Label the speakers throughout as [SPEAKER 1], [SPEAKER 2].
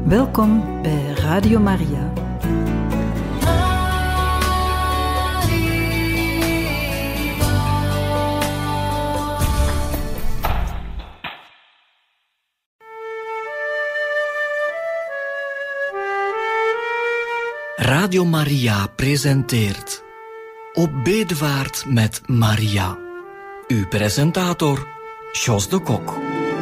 [SPEAKER 1] Welkom bij Radio Maria.
[SPEAKER 2] Radio Maria presenteert Op bedevaart met Maria. Uw presentator, Jos de Kok.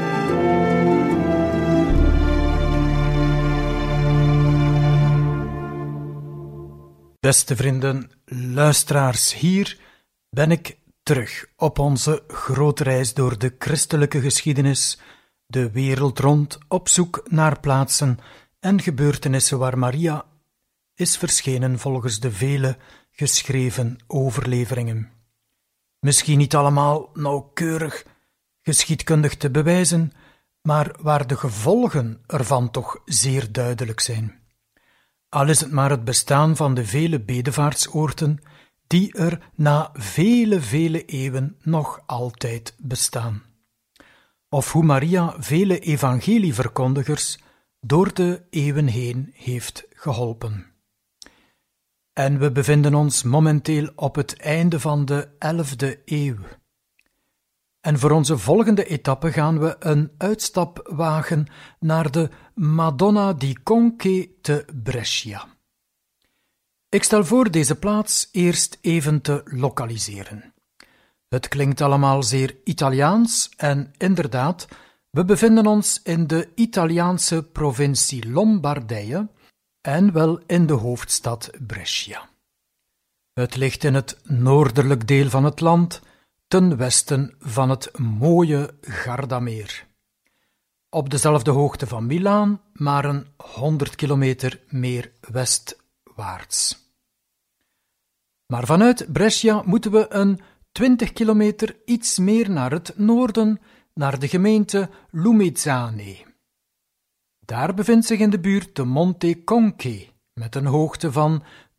[SPEAKER 3] Beste vrienden, luisteraars, hier ben ik terug op onze grote reis door de christelijke geschiedenis, de wereld rond, op zoek naar plaatsen en gebeurtenissen waar Maria is verschenen volgens de vele geschreven overleveringen. Misschien niet allemaal nauwkeurig geschiedkundig te bewijzen, maar waar de gevolgen ervan toch zeer duidelijk zijn. Al is het maar het bestaan van de vele bedevaartsoorten die er na vele eeuwen nog altijd bestaan. Of hoe Maria vele evangelieverkondigers door de eeuwen heen heeft geholpen. En we bevinden ons momenteel op het einde van de 11e eeuw. En voor onze volgende etappe gaan we een uitstap wagen naar de Madonna di Conche te Brescia. Ik stel voor deze plaats eerst even te lokaliseren. Het klinkt allemaal zeer Italiaans en inderdaad, we bevinden ons in de Italiaanse provincie Lombardije en wel in de hoofdstad Brescia. Het ligt in het noordelijk deel van het land, ten westen van het mooie Gardameer. Op dezelfde hoogte van Milaan, maar een 100 kilometer meer westwaarts. Maar vanuit Brescia moeten we een 20 kilometer iets meer naar het noorden, naar de gemeente Lumezzane. Daar bevindt zich in de buurt de Monte Conche, met een hoogte van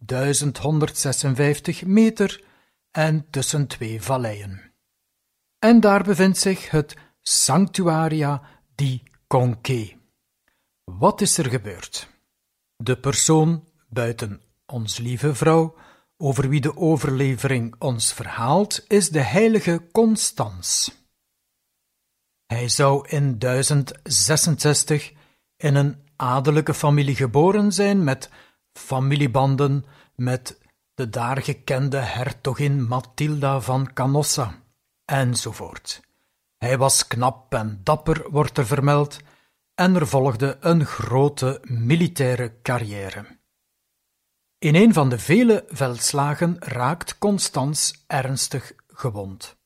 [SPEAKER 3] 1156 meter en tussen twee valleien. En daar bevindt zich het Sanctuaria di Conche. Wat is er gebeurd? De persoon buiten ons lieve vrouw, over wie de overlevering ons verhaalt, is de heilige Constans. Hij zou in 1066 in een adellijke familie geboren zijn, met familiebanden met de daar gekende hertogin Mathilda van Canossa, enzovoort. Hij was knap en dapper, wordt er vermeld, en er volgde een grote militaire carrière. In een van de vele veldslagen raakt Constans ernstig gewond.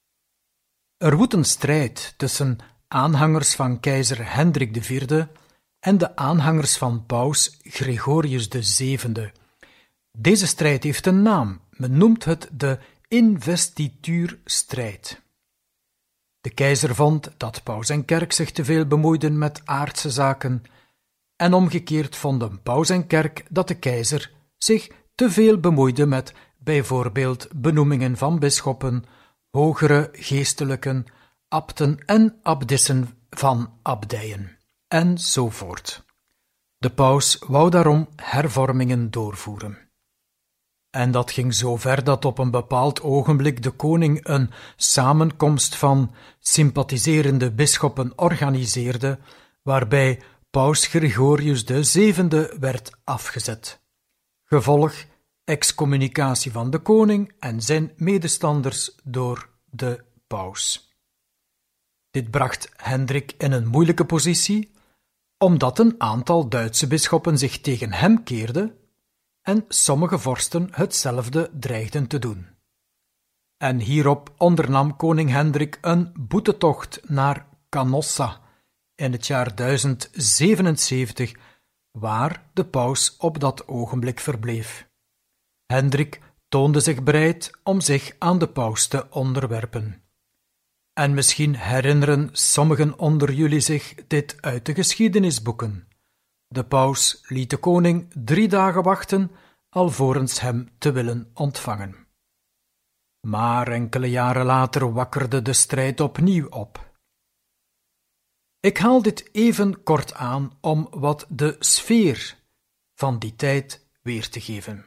[SPEAKER 3] Er woedt een strijd tussen aanhangers van keizer Hendrik IV en de aanhangers van paus Gregorius VII. Deze strijd heeft een naam, men noemt het de investituurstrijd. De keizer vond dat paus en kerk zich te veel bemoeiden met aardse zaken, en omgekeerd vonden paus en kerk dat de keizer zich te veel bemoeide met bijvoorbeeld benoemingen van bisschoppen, hogere geestelijken, abten en abdissen van abdijen, enzovoort. De paus wou daarom hervormingen doorvoeren. En dat ging zo ver dat op een bepaald ogenblik de koning een samenkomst van sympathiserende bisschoppen organiseerde, waarbij paus Gregorius VII werd afgezet. Gevolg: excommunicatie van de koning en zijn medestanders door de paus. Dit bracht Hendrik in een moeilijke positie, omdat een aantal Duitse bisschoppen zich tegen hem keerden en sommige vorsten hetzelfde dreigden te doen. En hierop ondernam koning Hendrik een boetetocht naar Canossa in het jaar 1077, waar de paus op dat ogenblik verbleef. Hendrik toonde zich bereid om zich aan de paus te onderwerpen. En misschien herinneren sommigen onder jullie zich dit uit de geschiedenisboeken. De paus liet de koning 3 dagen wachten, alvorens hem te willen ontvangen. Maar enkele jaren later wakkerde de strijd opnieuw op. Ik haal dit even kort aan om wat de sfeer van die tijd weer te geven.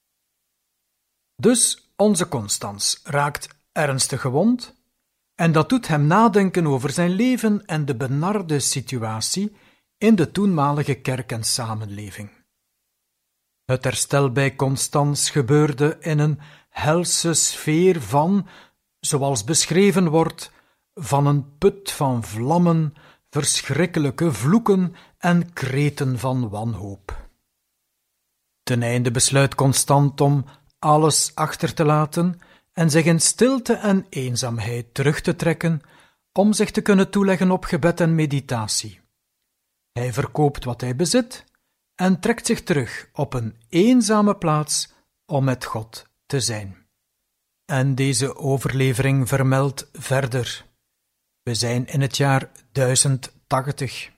[SPEAKER 3] Dus onze Constans raakt ernstig gewond en dat doet hem nadenken over zijn leven en de benarde situatie in de toenmalige kerk en samenleving. Het herstel bij Constans gebeurde in een helse sfeer van, zoals beschreven wordt, van een put van vlammen, verschrikkelijke vloeken en kreten van wanhoop. Ten einde besluit Constant om alles achter te laten en zich in stilte en eenzaamheid terug te trekken om zich te kunnen toeleggen op gebed en meditatie. Hij verkoopt wat hij bezit en trekt zich terug op een eenzame plaats om met God te zijn. En deze overlevering vermeldt verder. We zijn in het jaar 1080.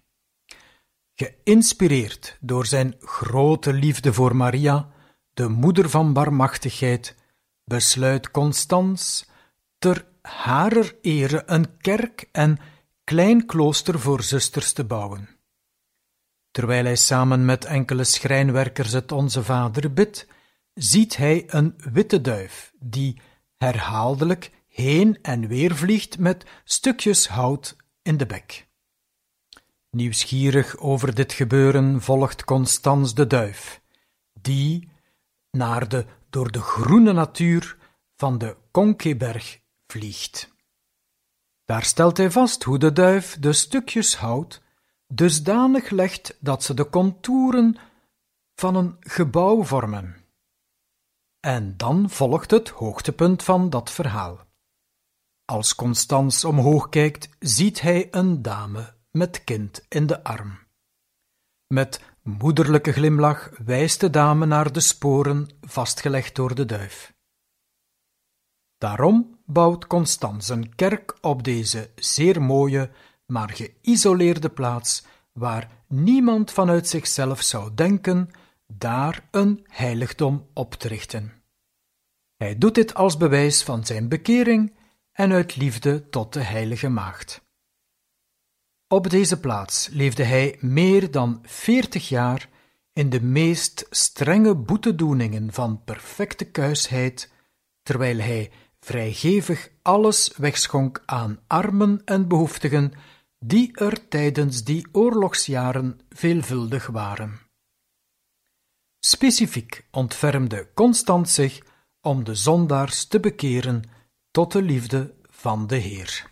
[SPEAKER 3] Geïnspireerd door zijn grote liefde voor Maria, de moeder van barmachtigheid, besluit Constans ter harer ere een kerk en klein klooster voor zusters te bouwen. Terwijl hij samen met enkele schrijnwerkers het Onze Vader bidt, ziet hij een witte duif die herhaaldelijk heen en weer vliegt met stukjes hout in de bek. Nieuwsgierig over dit gebeuren volgt Constans de duif, die naar de door de groene natuur van de Konkeberg vliegt. Daar stelt hij vast hoe de duif de stukjes hout dusdanig legt dat ze de contouren van een gebouw vormen. En dan volgt het hoogtepunt van dat verhaal. Als Constans omhoog kijkt, ziet hij een dame met kind in de arm. Met moederlijke glimlach wijst de dame naar de sporen vastgelegd door de duif. Daarom bouwt Constans een kerk op deze zeer mooie, maar geïsoleerde plaats, waar niemand vanuit zichzelf zou denken daar een heiligdom op te richten. Hij doet dit als bewijs van zijn bekering en uit liefde tot de heilige maagd. Op deze plaats leefde hij meer dan 40 jaar in de meest strenge boetedoeningen van perfecte kuisheid, terwijl hij vrijgevig alles wegschonk aan armen en behoeftigen die er tijdens die oorlogsjaren veelvuldig waren. Specifiek ontfermde Constant zich om de zondaars te bekeren tot de liefde van de Heer.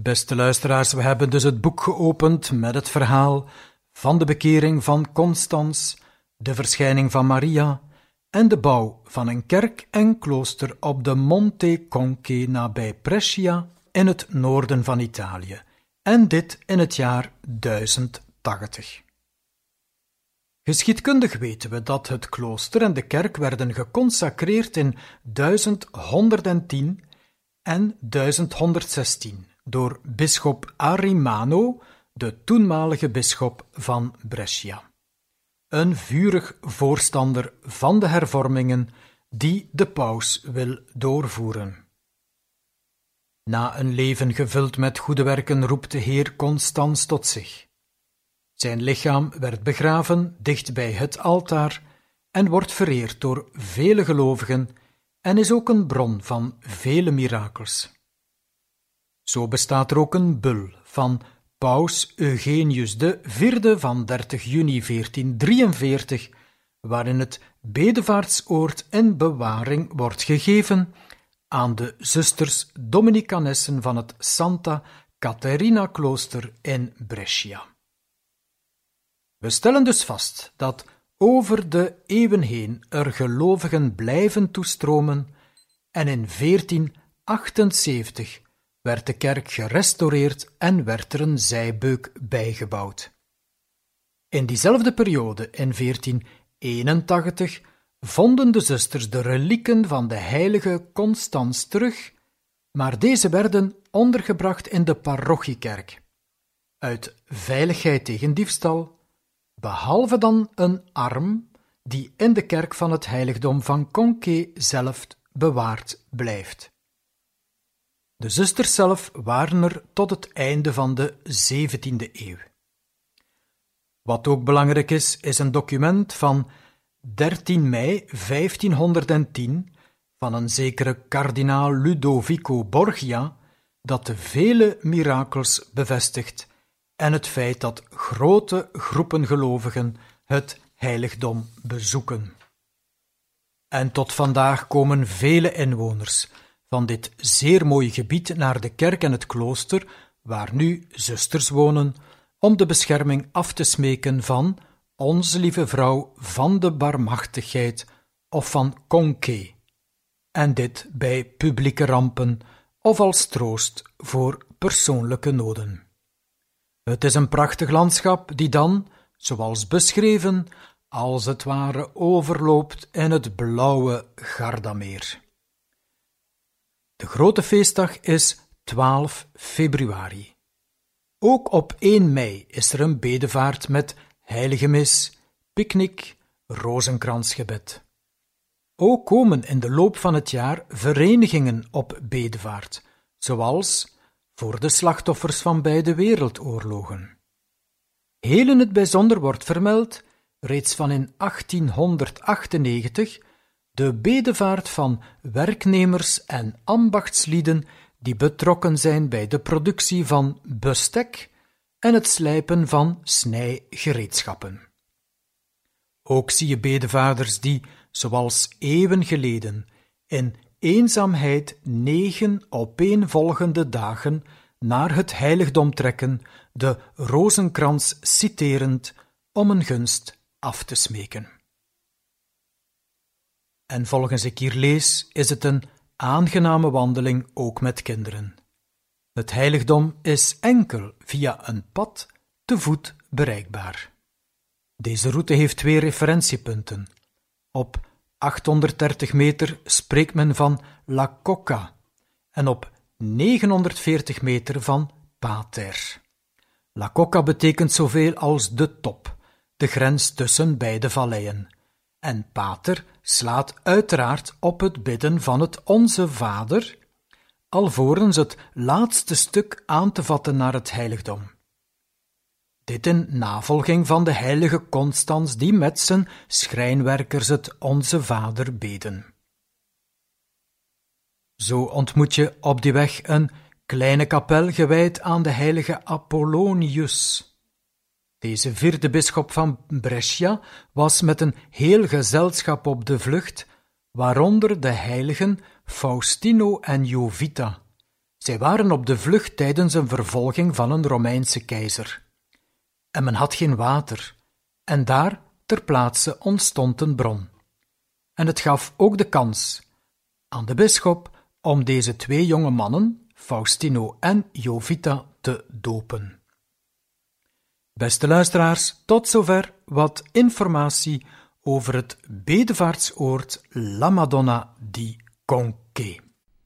[SPEAKER 3] Beste luisteraars, we hebben dus het boek geopend met het verhaal van de bekering van Constans, de verschijning van Maria en de bouw van een kerk en klooster op de Monte Conche nabij Brescia in het noorden van Italië, en dit in het jaar 1080. Geschiedkundig weten we dat het klooster en de kerk werden geconsacreerd in 1110 en 1116 door bisschop Arimano, de toenmalige bisschop van Brescia. Een vurig voorstander van de hervormingen die de paus wil doorvoeren. Na een leven gevuld met goede werken roept de Heer Constans tot zich. Zijn lichaam werd begraven dicht bij het altaar en wordt vereerd door vele gelovigen en is ook een bron van vele mirakels. Zo bestaat er ook een bul van paus Eugenius IV van 30 juni 1443, waarin het bedevaartsoord in bewaring wordt gegeven aan de zusters Dominicanessen van het Santa Caterina klooster in Brescia. We stellen dus vast dat over de eeuwen heen er gelovigen blijven toestromen en in 1478 werd de kerk gerestaureerd en werd er een zijbeuk bijgebouwd. In diezelfde periode, in 1481, vonden de zusters de relieken van de heilige Constans terug, maar deze werden ondergebracht in de parochiekerk. Uit veiligheid tegen diefstal, behalve dan een arm die in de kerk van het heiligdom van Conche zelf bewaard blijft. De zusters zelf waren er tot het einde van de 17e eeuw. Wat ook belangrijk is een document van 13 mei 1510 van een zekere kardinaal Ludovico Borgia, dat de vele mirakels bevestigt en het feit dat grote groepen gelovigen het heiligdom bezoeken. En tot vandaag komen vele inwoners van dit zeer mooie gebied naar de kerk en het klooster, waar nu zusters wonen, om de bescherming af te smeken van Onze Lieve Vrouw van de Barmhartigheid of van Conche, en dit bij publieke rampen of als troost voor persoonlijke noden. Het is een prachtig landschap die dan, zoals beschreven, als het ware overloopt in het blauwe Gardameer. De grote feestdag is 12 februari. Ook op 1 mei is er een bedevaart met heilige mis, picknick, rozenkransgebed. Ook komen in de loop van het jaar verenigingen op bedevaart, zoals voor de slachtoffers van beide wereldoorlogen. Heel in het bijzonder wordt vermeld, reeds van in 1898, de bedevaart van werknemers en ambachtslieden die betrokken zijn bij de productie van bestek en het slijpen van snijgereedschappen. Ook zie je bedevaarders die, zoals eeuwen geleden, in eenzaamheid 9 opeenvolgende dagen naar het heiligdom trekken, de rozenkrans citerend om een gunst af te smeken. En volgens ik hier lees, is het een aangename wandeling ook met kinderen. Het heiligdom is enkel via een pad te voet bereikbaar. Deze route heeft 2 referentiepunten. Op 830 meter spreekt men van La Cocca en op 940 meter van Pater. La Cocca betekent zoveel als de top, de grens tussen beide valleien. En Pater slaat uiteraard op het bidden van het Onze Vader, alvorens het laatste stuk aan te vatten naar het heiligdom. Dit in navolging van de heilige Constans die met zijn schrijnwerkers het Onze Vader beden. Zo ontmoet je op die weg een kleine kapel gewijd aan de heilige Apollonius. Deze 4e bisschop van Brescia was met een heel gezelschap op de vlucht, waaronder de heiligen Faustino en Jovita. Zij waren op de vlucht tijdens een vervolging van een Romeinse keizer. En men had geen water, en daar ter plaatse ontstond een bron. En het gaf ook de kans aan de bisschop om deze 2 jonge mannen, Faustino en Jovita, te dopen. Beste luisteraars, tot zover wat informatie over het bedevaartsoord La Madonna di Conche.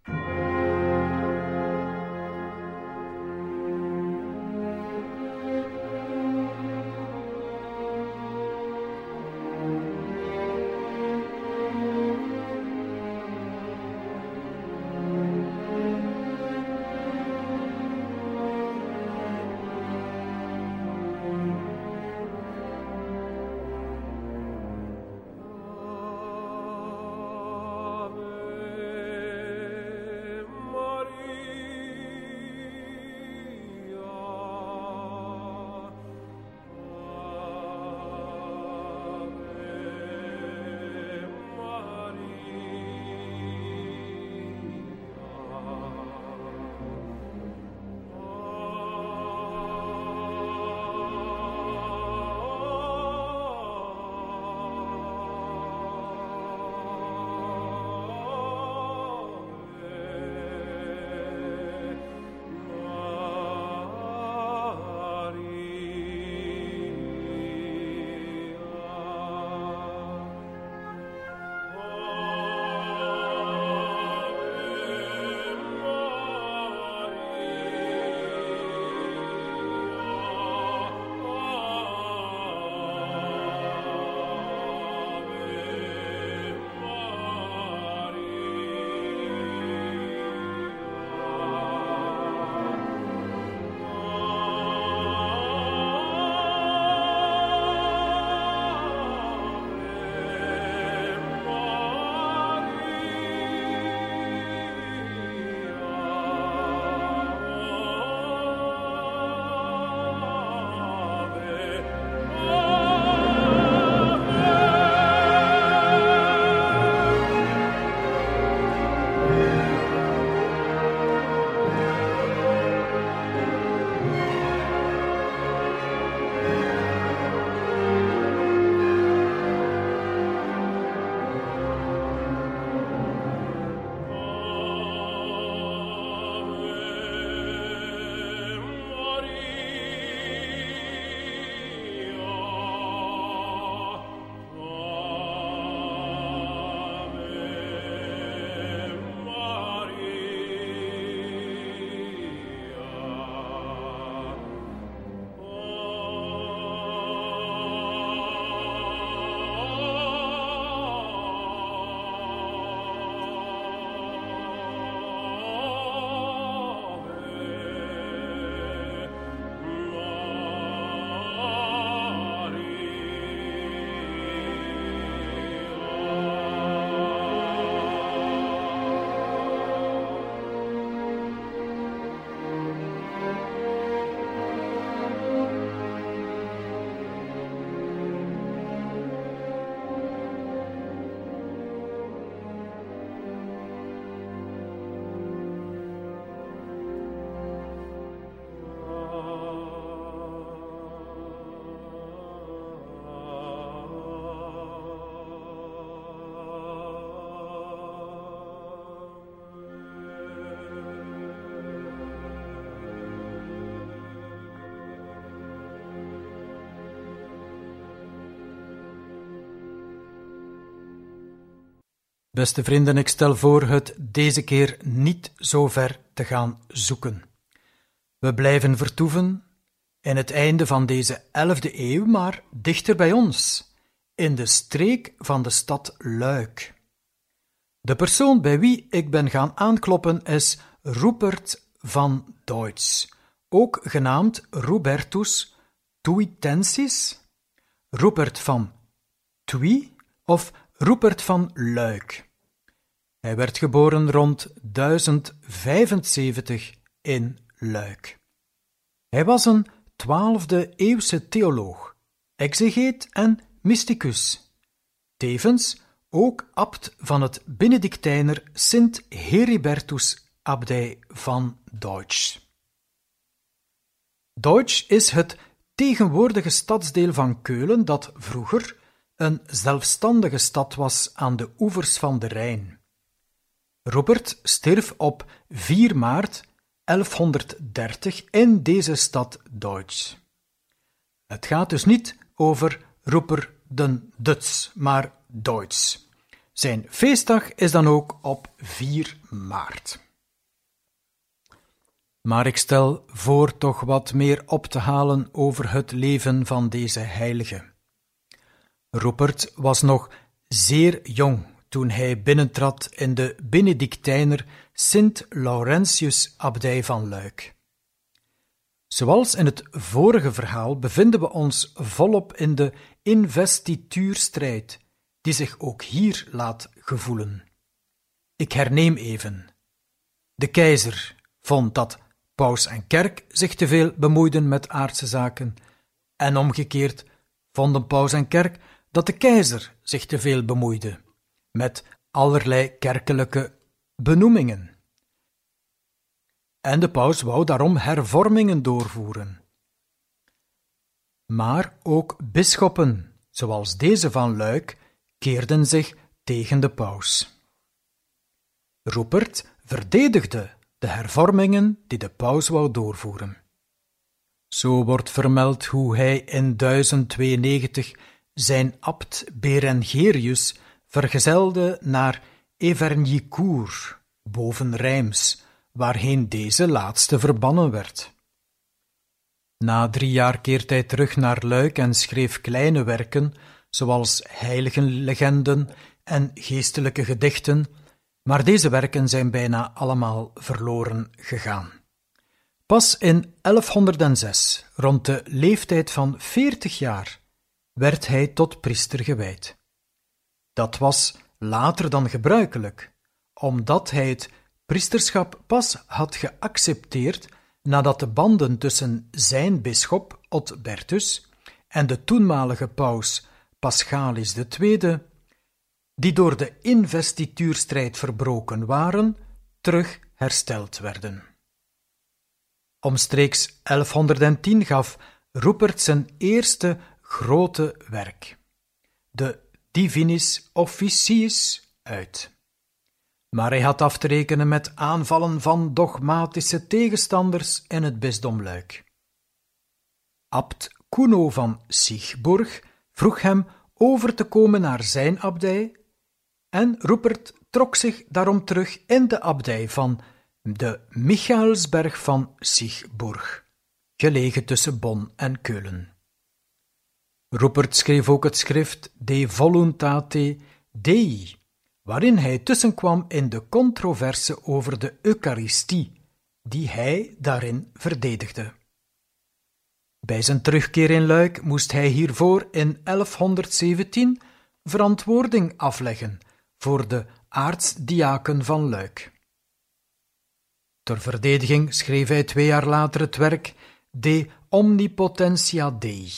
[SPEAKER 3] Beste vrienden, ik stel voor het deze keer niet zo ver te gaan zoeken. We blijven vertoeven in het einde van deze 11e eeuw, maar dichter bij ons, in de streek van de stad Luik. De persoon bij wie ik ben gaan aankloppen is Rupert van Deutz, ook genaamd Rubertus Tuitensis, Rupert van Tuy of Rupert van Luik. Hij werd geboren rond 1075 in Luik. Hij was een 12e-eeuwse theoloog, exegeet en mysticus, tevens ook abt van het Benedictijner Sint Heribertus abdij van Deutsch. Deutsch is het tegenwoordige stadsdeel van Keulen dat vroeger een zelfstandige stad was aan de oevers van de Rijn. Rupert stierf op 4 maart 1130 in deze stad Deutsch. Het gaat dus niet over Rupert den Duits, maar Deutsch. Zijn feestdag is dan ook op 4 maart. Maar ik stel voor toch wat meer op te halen over het leven van deze heilige. Rupert was nog zeer jong toen hij binnentrad in de Benedictijner Sint-Laurentius-abdij van Luik. Zoals in het vorige verhaal bevinden we ons volop in de investituurstrijd, die zich ook hier laat gevoelen. Ik herneem even. De keizer vond dat paus en kerk zich te veel bemoeiden met aardse zaken, en omgekeerd vonden paus en kerk dat de keizer zich te veel bemoeide met allerlei kerkelijke benoemingen. En de paus wou daarom hervormingen doorvoeren. Maar ook bisschoppen, zoals deze van Luik, keerden zich tegen de paus. Rupert verdedigde de hervormingen die de paus wou doorvoeren. Zo wordt vermeld hoe hij in 1092 zijn abt Berengerius vergezelde naar Evernjicourt, boven Reims, waarheen deze laatste verbannen werd. Na 3 jaar keert hij terug naar Luik en schreef kleine werken, zoals heiligenlegenden en geestelijke gedichten, maar deze werken zijn bijna allemaal verloren gegaan. Pas in 1106, rond de leeftijd van 40 jaar, werd hij tot priester gewijd. Dat was later dan gebruikelijk, omdat hij het priesterschap pas had geaccepteerd nadat de banden tussen zijn bisschop Otbertus en de toenmalige paus Paschalis II, die door de investituurstrijd verbroken waren, terug hersteld werden. Omstreeks 1110 gaf Rupert zijn eerste grote werk, de Divinis Officiis, uit. Maar hij had af te rekenen met aanvallen van dogmatische tegenstanders in het bisdom Luik. Abt Kuno van Siegburg vroeg hem over te komen naar zijn abdij en Rupert trok zich daarom terug in de abdij van de Michaelsberg van Siegburg, gelegen tussen Bonn en Keulen. Rupert schreef ook het schrift De Voluntate Dei, waarin hij tussenkwam in de controverse over de Eucharistie, die hij daarin verdedigde. Bij zijn terugkeer in Luik moest hij hiervoor in 1117 verantwoording afleggen voor de aartsdiaken van Luik. Ter verdediging schreef hij 2 jaar later het werk De Omnipotentia Dei.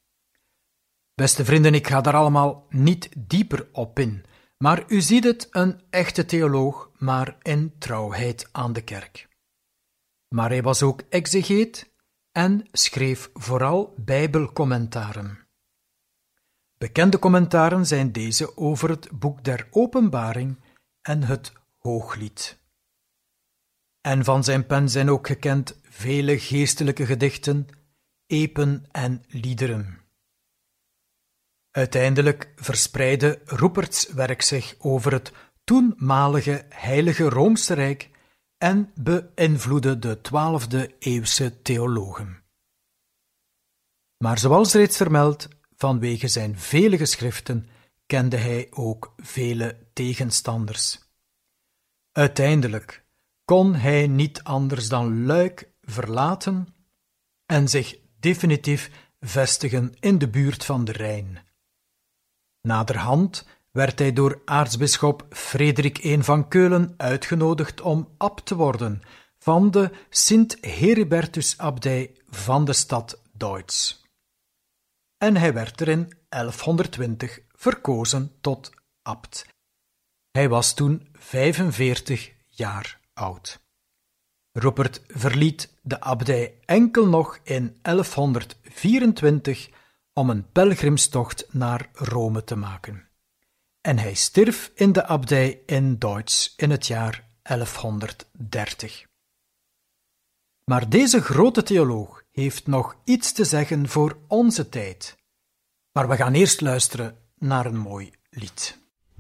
[SPEAKER 3] Beste vrienden, ik ga daar allemaal niet dieper op in, maar u ziet het, een echte theoloog, maar in trouwheid aan de kerk. Maar hij was ook exegeet en schreef vooral bijbelcommentaren. Bekende commentaren zijn deze over het boek der Openbaring en het Hooglied. En van zijn pen zijn ook gekend vele geestelijke gedichten, epen en liederen. Uiteindelijk verspreidde Ruperts werk zich over het toenmalige Heilige Roomse Rijk en beïnvloedde de 12e-eeuwse theologen. Maar zoals reeds vermeld, vanwege zijn vele geschriften kende hij ook vele tegenstanders. Uiteindelijk kon hij niet anders dan Luik verlaten en zich definitief vestigen in de buurt van de Rijn. Naderhand werd hij door aartsbisschop Frederik I van Keulen uitgenodigd om abt te worden van de Sint-Heribertus-abdij van de stad Deutz. En hij werd er in 1120 verkozen tot abt. Hij was toen 45 jaar oud. Rupert verliet de abdij enkel nog in 1124 om een pelgrimstocht naar Rome te maken. En hij stierf in de abdij in Deutz in het jaar 1130. Maar deze grote theoloog heeft nog iets te zeggen voor onze tijd. Maar we gaan eerst luisteren naar een mooi lied.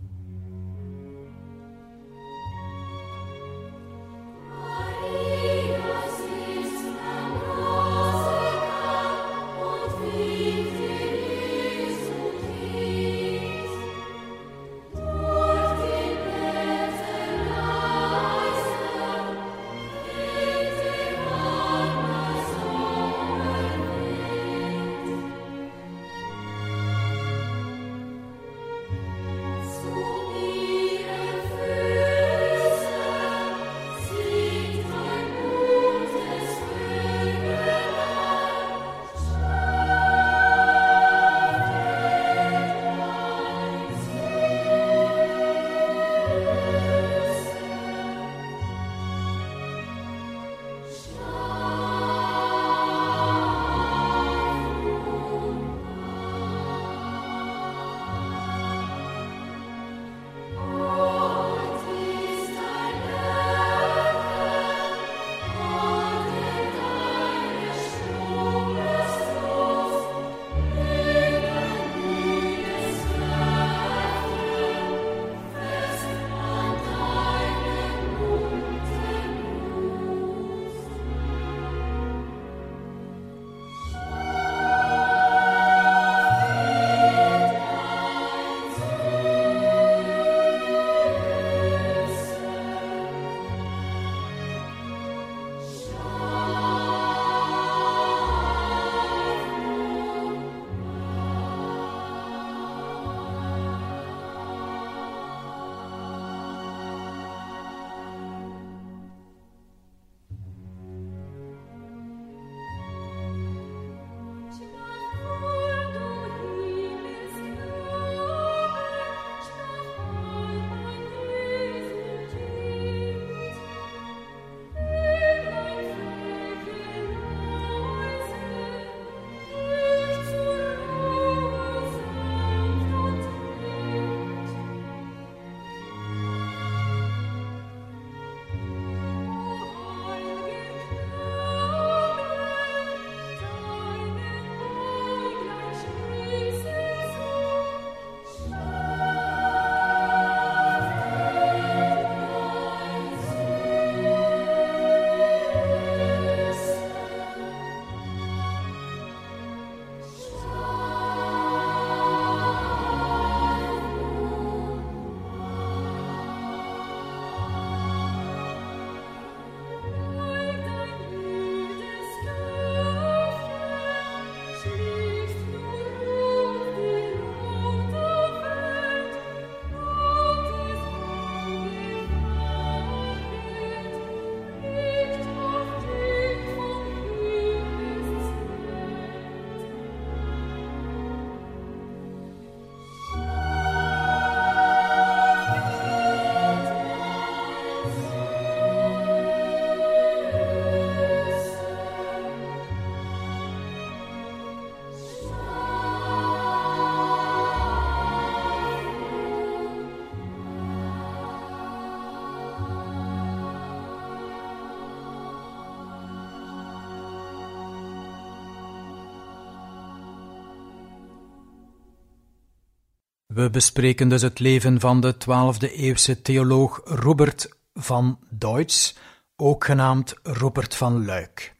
[SPEAKER 3] We bespreken dus het leven van de 12e-eeuwse theoloog Rupert van Deutz, ook genaamd Rupert van Luik.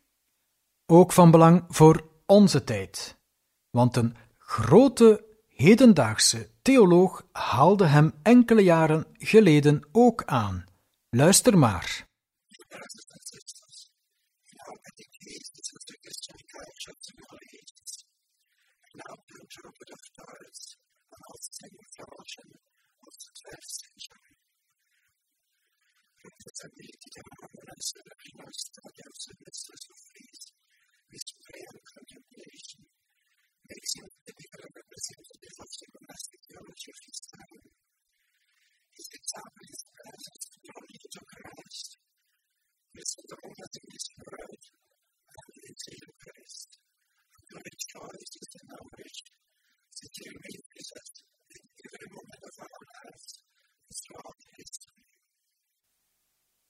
[SPEAKER 3] Ook van belang voor onze tijd, want een grote hedendaagse theoloog haalde hem enkele jaren geleden ook aan. Luister maar.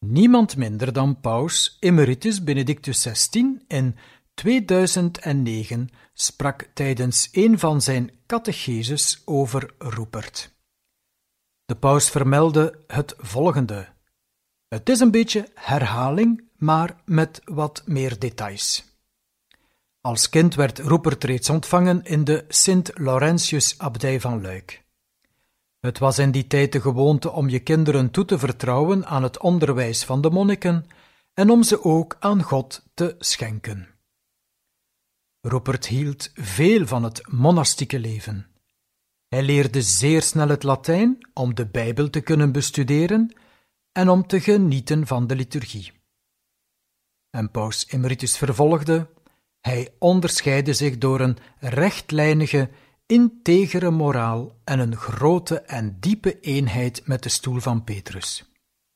[SPEAKER 3] Niemand minder dan paus Emeritus Benedictus XVI in 2009 sprak tijdens een van zijn catecheses over Rupert. De paus vermeldde het volgende. Het is een beetje herhaling, maar met wat meer details. Als kind werd Rupert reeds ontvangen in de Sint-Laurentius-abdij van Luik. Het was in die tijd de gewoonte om je kinderen toe te vertrouwen aan het onderwijs van de monniken en om ze ook aan God te schenken. Rupert hield veel van het monastieke leven. Hij leerde zeer snel het Latijn om de Bijbel te kunnen bestuderen en om te genieten van de liturgie. En paus Emeritus vervolgde: hij onderscheidde zich door een rechtlijnige, integere moraal en een grote en diepe eenheid met de stoel van Petrus.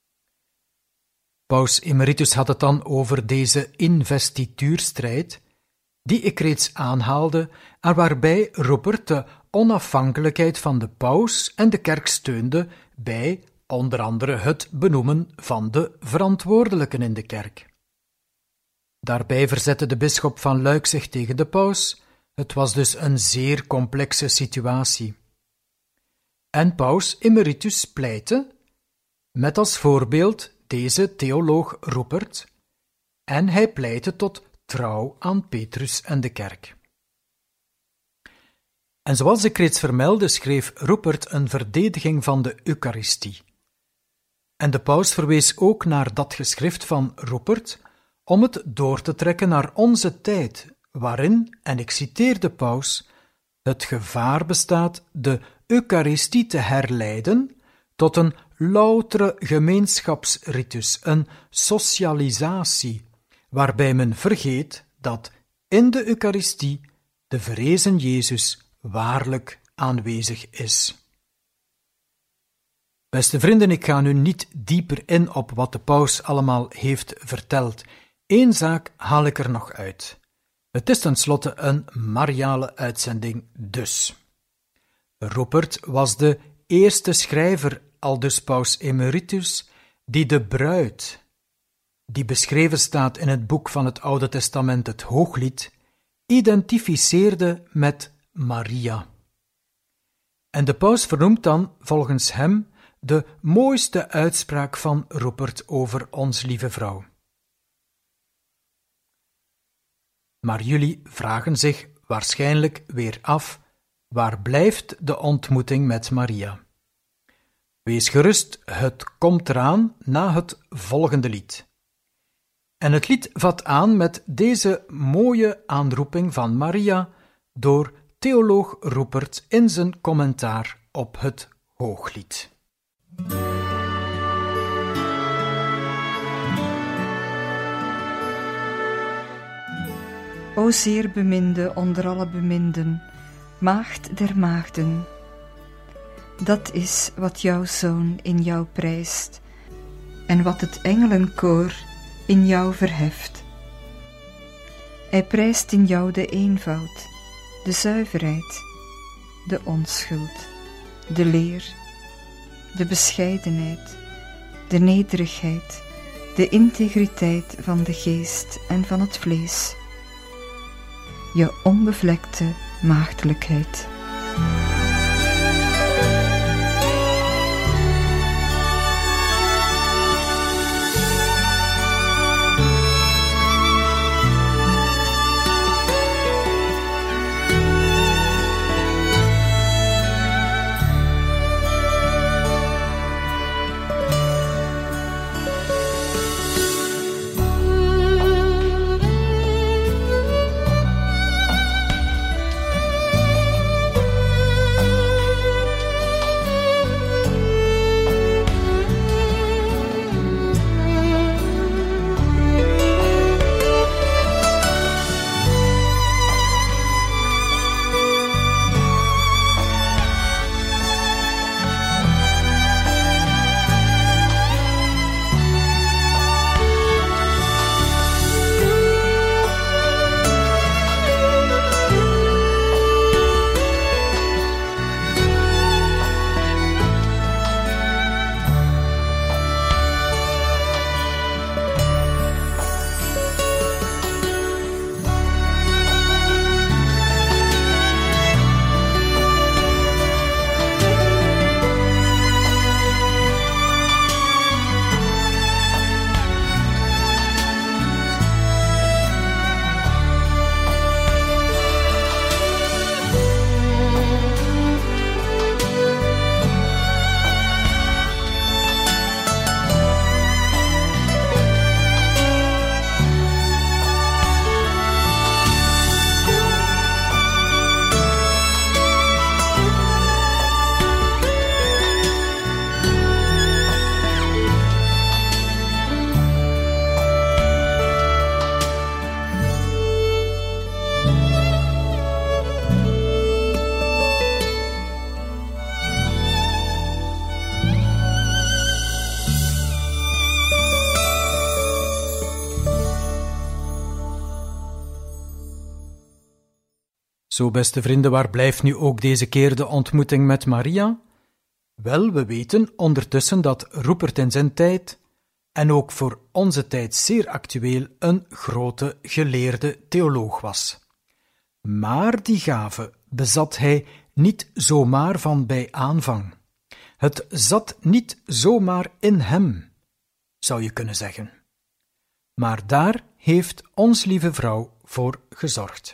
[SPEAKER 3] Paus Emeritus had het dan over deze investituurstrijd, die ik reeds aanhaalde en waarbij Rupert de onafhankelijkheid van de paus en de kerk steunde bij onder andere het benoemen van de verantwoordelijken in de kerk. Daarbij verzette de bisschop van Luik zich tegen de paus. Het was dus een zeer complexe situatie. En paus Emeritus pleitte, met als voorbeeld deze theoloog Rupert, en hij pleitte tot trouw aan Petrus en de kerk. En zoals ik reeds vermeldde, schreef Rupert een verdediging van de Eucharistie. En de paus verwees ook naar dat geschrift van Rupert om het door te trekken naar onze tijd, waarin, en ik citeer de paus, het gevaar bestaat de Eucharistie te herleiden tot een loutere gemeenschapsritus, een socialisatie, waarbij men vergeet dat in de Eucharistie de verrezen Jezus waarlijk aanwezig is. Beste vrienden, ik ga nu niet dieper in op wat de paus allemaal heeft verteld. Eén zaak haal ik er nog uit. Het is tenslotte een mariale uitzending dus. Rupert was de eerste schrijver, aldus paus Emeritus, die de bruid, die beschreven staat in het boek van het Oude Testament, het Hooglied, identificeerde met Maria. En de paus vernoemt dan, volgens hem, de mooiste uitspraak van Rupert over ons lieve vrouw. Maar jullie vragen zich waarschijnlijk weer af, waar blijft de ontmoeting met Maria? Wees gerust, het komt eraan na het volgende lied. En het lied vat aan met deze mooie aanroeping van Maria door theoloog Rupert in zijn commentaar op het Hooglied.
[SPEAKER 1] O zeer beminde onder alle beminden, maagd der maagden. Dat is wat jouw zoon in jou prijst en wat het engelenkoor in jou verheft. Hij prijst in jou de eenvoud, de zuiverheid, de onschuld, de leer, de bescheidenheid, de nederigheid, de integriteit van de geest en van het vlees, je onbevlekte maagdelijkheid.
[SPEAKER 3] Zo, beste vrienden, waar blijft nu ook deze keer de ontmoeting met Maria? Wel, we weten ondertussen dat Rupert in zijn tijd, en ook voor onze tijd zeer actueel, een grote geleerde theoloog was. Maar die gave bezat hij niet zomaar van bij aanvang. Het zat niet zomaar in hem, zou je kunnen zeggen. Maar daar heeft ons lieve vrouw voor gezorgd.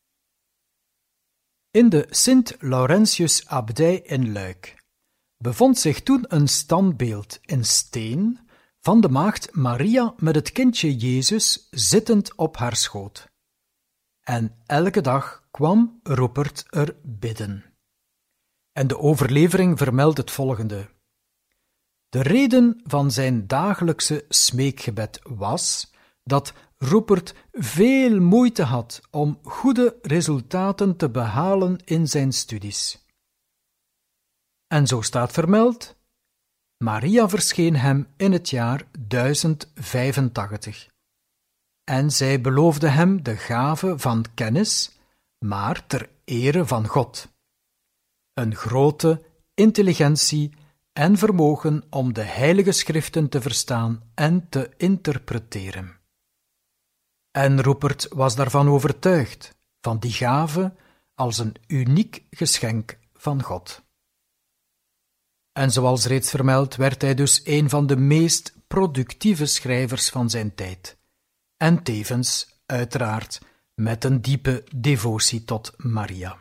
[SPEAKER 3] In de Sint-Laurentius-abdij in Luik bevond zich toen een standbeeld in steen van de maagd Maria met het kindje Jezus zittend op haar schoot. En elke dag kwam Rupert er bidden. En de overlevering vermeldt het volgende. De reden van zijn dagelijkse smeekgebed was dat Rupert veel moeite had om goede resultaten te behalen in zijn studies. En zo staat vermeld, Maria verscheen hem in het jaar 1085. En zij beloofde hem de gave van kennis, maar ter ere van God. Een grote intelligentie en vermogen om de heilige schriften te verstaan en te interpreteren. En Rupert was daarvan overtuigd, van die gave als een uniek geschenk van God. En zoals reeds vermeld werd hij dus een van de meest productieve schrijvers van zijn tijd, en tevens, uiteraard, met een diepe devotie tot Maria.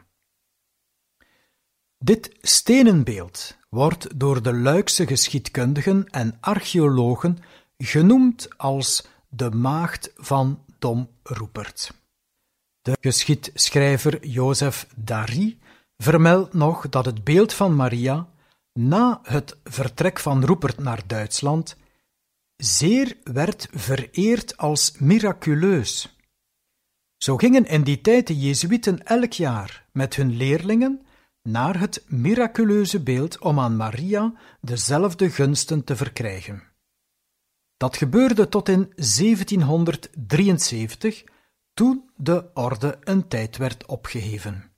[SPEAKER 3] Dit stenen beeld wordt door de Luikse geschiedkundigen en archeologen genoemd als de maagd van Dom Rupert. De geschiedschrijver Jozef Dari vermeldt nog dat het beeld van Maria na het vertrek van Rupert naar Duitsland zeer werd vereerd als miraculeus. Zo gingen in die tijd de Jezuïeten elk jaar met hun leerlingen naar het miraculeuze beeld om aan Maria dezelfde gunsten te verkrijgen. Dat gebeurde tot in 1773, toen de orde een tijd werd opgeheven.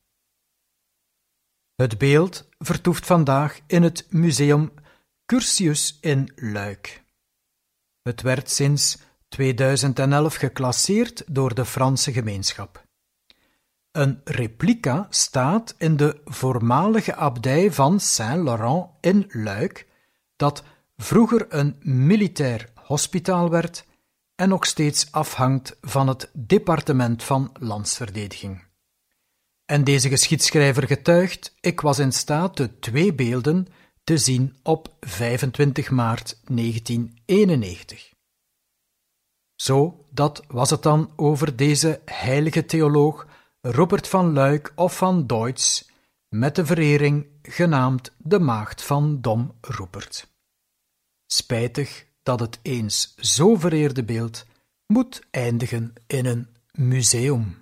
[SPEAKER 3] Het beeld vertoeft vandaag in het museum Curtius in Luik. Het werd sinds 2011 geclasseerd door de Franse gemeenschap. Een replica staat in de voormalige abdij van Saint-Laurent in Luik, dat vroeger een militair hospitaal werd en nog steeds afhangt van het departement van landsverdediging. En deze geschiedschrijver getuigt, ik was in staat de 2 beelden te zien op 25 maart 1991. Zo, dat was het dan over deze heilige theoloog Rupert van Luik of van Deutz, met de verering genaamd de maagd van Dom Rupert. Spijtig dat het eens zo vereerde beeld moet eindigen in een museum.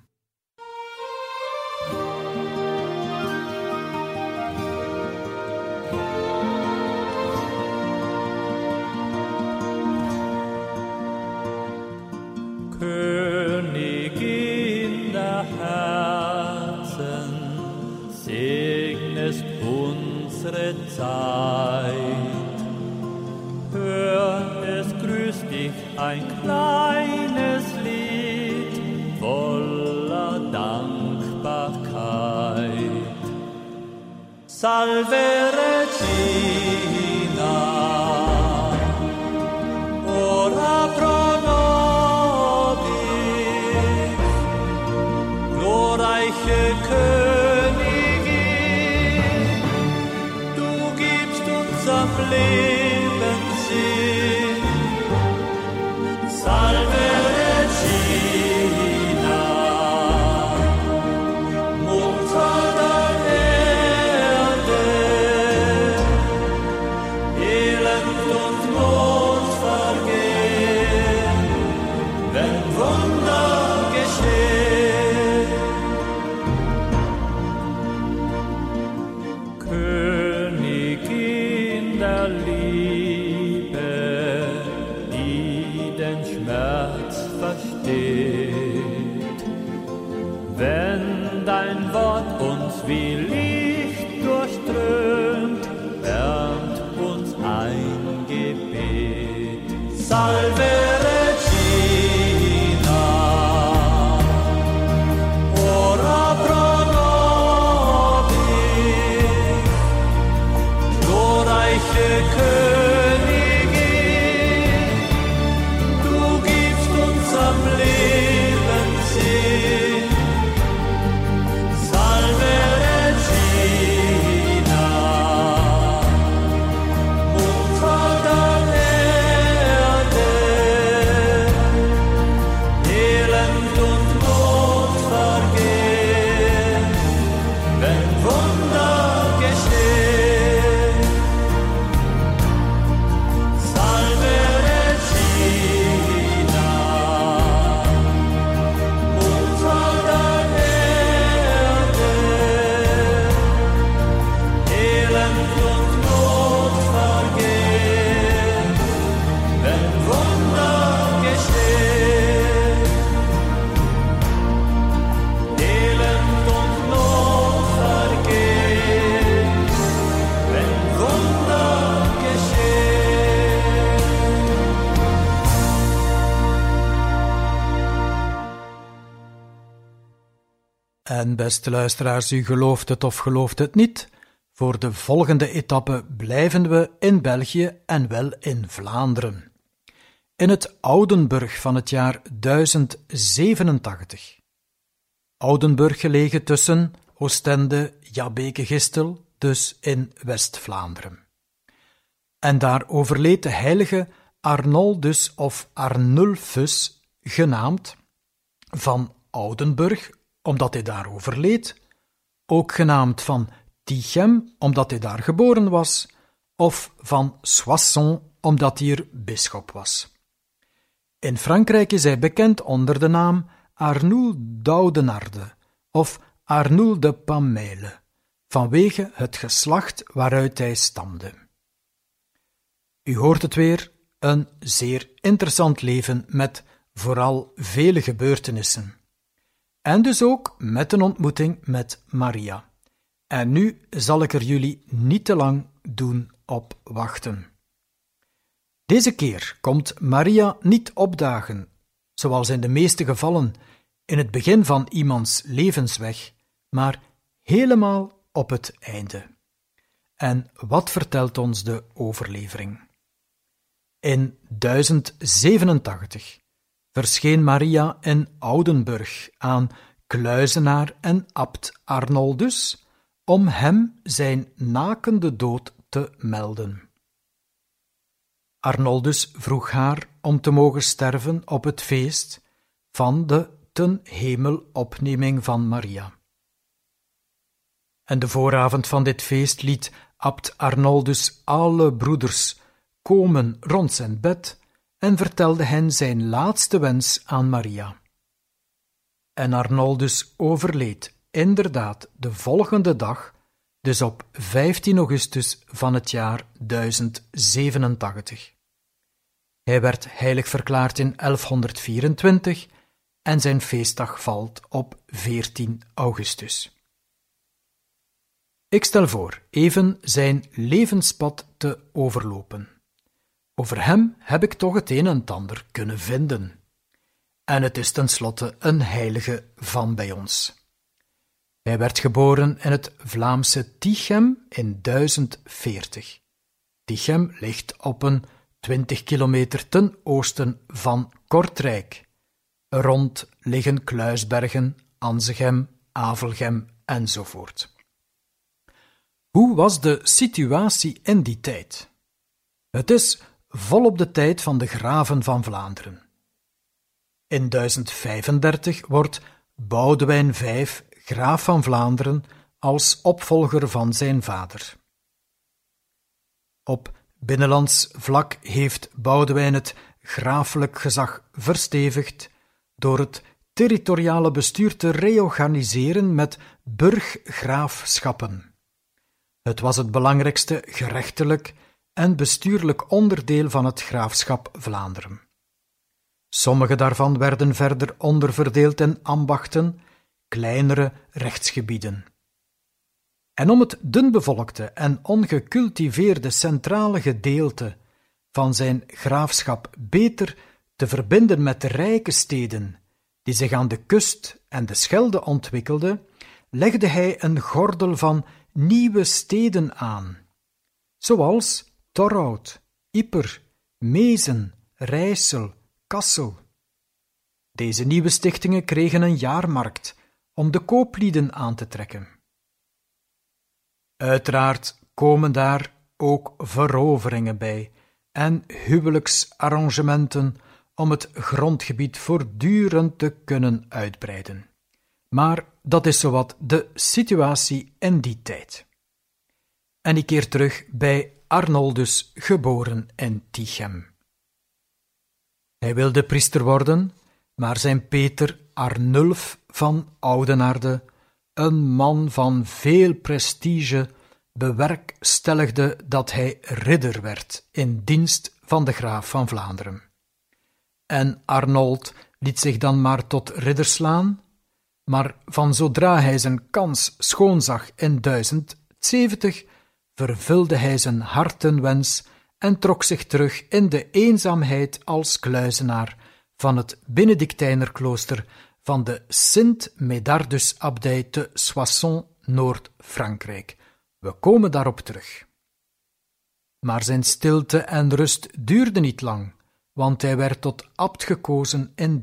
[SPEAKER 4] Königin der Herzen, segnest unsere Zeit. Hör, es grüßt dich ein kleines Lied voller Dankbarkeit. Salve Regina, ora pro nobis, glorreiche Königin, du gibst unserem Leben Sinn. Salve Regina, Mutter der Erde, Elend und Not vergehen, wenn Wunder geschehen. Königin der Liebe, Dein Wort uns wie Licht durchströmt, wärmt uns ein Gebet. Salve Regina, ora pro nobis, glorreiche Königin, du gibst uns am Leben Sinn. Salve Regina, Mutter der Erde, Elend und Not vergehen, wenn Wunder geschehen. Salve Regina, Mutter der Erde, Elend und Not vergehen, wenn Wunder geschehen. Elend und Not vergehen, wenn Wunder geschehen.
[SPEAKER 3] En beste luisteraars, u gelooft het of gelooft het niet, voor de volgende etappe blijven we in België en wel in Vlaanderen. In het Oudenburg van het jaar 1087. Oudenburg gelegen tussen Oostende, Jabbeke-Gistel, dus in West-Vlaanderen. En daar overleed de heilige Arnoldus of Arnulfus, genaamd, van Oudenburg, omdat hij daar overleed, ook genaamd van Tichem, omdat hij daar geboren was, of van Soissons, omdat hij er bisschop was. In Frankrijk is hij bekend onder de naam Arnoul d'Oudenarde of Arnoul de Pameille, vanwege het geslacht waaruit hij stamde. U hoort het weer, een zeer interessant leven met vooral vele gebeurtenissen. En dus ook met een ontmoeting met Maria. En nu zal ik er jullie niet te lang doen op wachten. Deze keer komt Maria niet opdagen, zoals in de meeste gevallen in het begin van iemands levensweg, maar helemaal op het einde. En wat vertelt ons de overlevering? In 1087 verscheen Maria in Oudenburg aan kluizenaar en abt Arnoldus om hem zijn nakende dood te melden. Arnoldus vroeg haar om te mogen sterven op het feest van de ten hemelopneming van Maria. En de vooravond van dit feest liet abt Arnoldus alle broeders komen rond zijn bed en vertelde hen zijn laatste wens aan Maria. En Arnoldus overleed inderdaad de volgende dag, dus op 15 augustus van het jaar 1087. Hij werd heilig verklaard in 1124 en zijn feestdag valt op 14 augustus. Ik stel voor even zijn levenspad te overlopen. Over hem heb ik toch het een en ander kunnen vinden. En het is tenslotte een heilige van bij ons. Hij werd geboren in het Vlaamse Tichem in 1040. Tichem ligt op een 20 kilometer ten oosten van Kortrijk. Er rond liggen Kluisbergen, Anzegem, Avelgem enzovoort. Hoe was de situatie in die tijd? Het is volop de tijd van de graven van Vlaanderen. In 1035 wordt Boudewijn V, graaf van Vlaanderen, als opvolger van zijn vader. Op binnenlands vlak heeft Boudewijn het grafelijk gezag verstevigd door het territoriale bestuur te reorganiseren met burggraafschappen. Het was het belangrijkste gerechtelijk en bestuurlijk onderdeel van het graafschap Vlaanderen. Sommige daarvan werden verder onderverdeeld in ambachten, kleinere rechtsgebieden. En om het dunbevolkte en ongecultiveerde centrale gedeelte van zijn graafschap beter te verbinden met de rijke steden die zich aan de kust en de Schelde ontwikkelden, legde hij een gordel van nieuwe steden aan, zoals Torhout, Ieper, Mezen, Rijssel, Kassel. Deze nieuwe stichtingen kregen een jaarmarkt om de kooplieden aan te trekken. Uiteraard komen daar ook veroveringen bij en huwelijksarrangementen om het grondgebied voortdurend te kunnen uitbreiden. Maar dat is zowat de situatie in die tijd. En ik keer terug bij Arnoldus, geboren in Tichem. Hij wilde priester worden, maar zijn Peter Arnulf van Oudenaarde, een man van veel prestige, bewerkstelligde dat hij ridder werd in dienst van de graaf van Vlaanderen. En Arnold liet zich dan maar tot ridder slaan, maar van zodra hij zijn kans schoonzag in 1070, vervulde hij zijn hartenwens en trok zich terug in de eenzaamheid als kluizenaar van het Benedictijnerklooster van de Sint-Medardus-abdij te Soissons, Noord-Frankrijk. We komen daarop terug. Maar zijn stilte en rust duurde niet lang, want hij werd tot abt gekozen in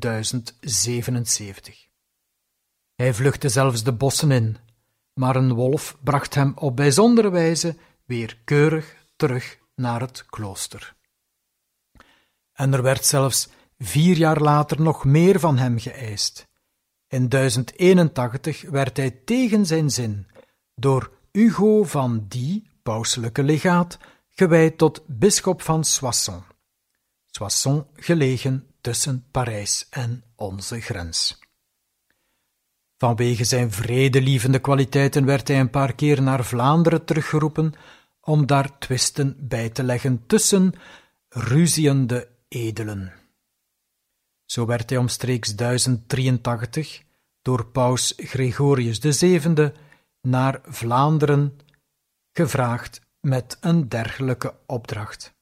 [SPEAKER 3] 1077. Hij vluchtte zelfs de bossen in, maar een wolf bracht hem op bijzondere wijze weer keurig terug naar het klooster. En er werd zelfs 4 jaar later nog meer van hem geëist. In 1081 werd hij tegen zijn zin door Hugo van Die, pauselijke legaat, gewijd tot bisschop van Soissons. Soissons gelegen tussen Parijs en onze grens. Vanwege zijn vredelievende kwaliteiten werd hij een paar keer naar Vlaanderen teruggeroepen om daar twisten bij te leggen tussen ruziende edelen. Zo werd hij omstreeks 1083 door paus Gregorius VII naar Vlaanderen gevraagd met een dergelijke opdracht.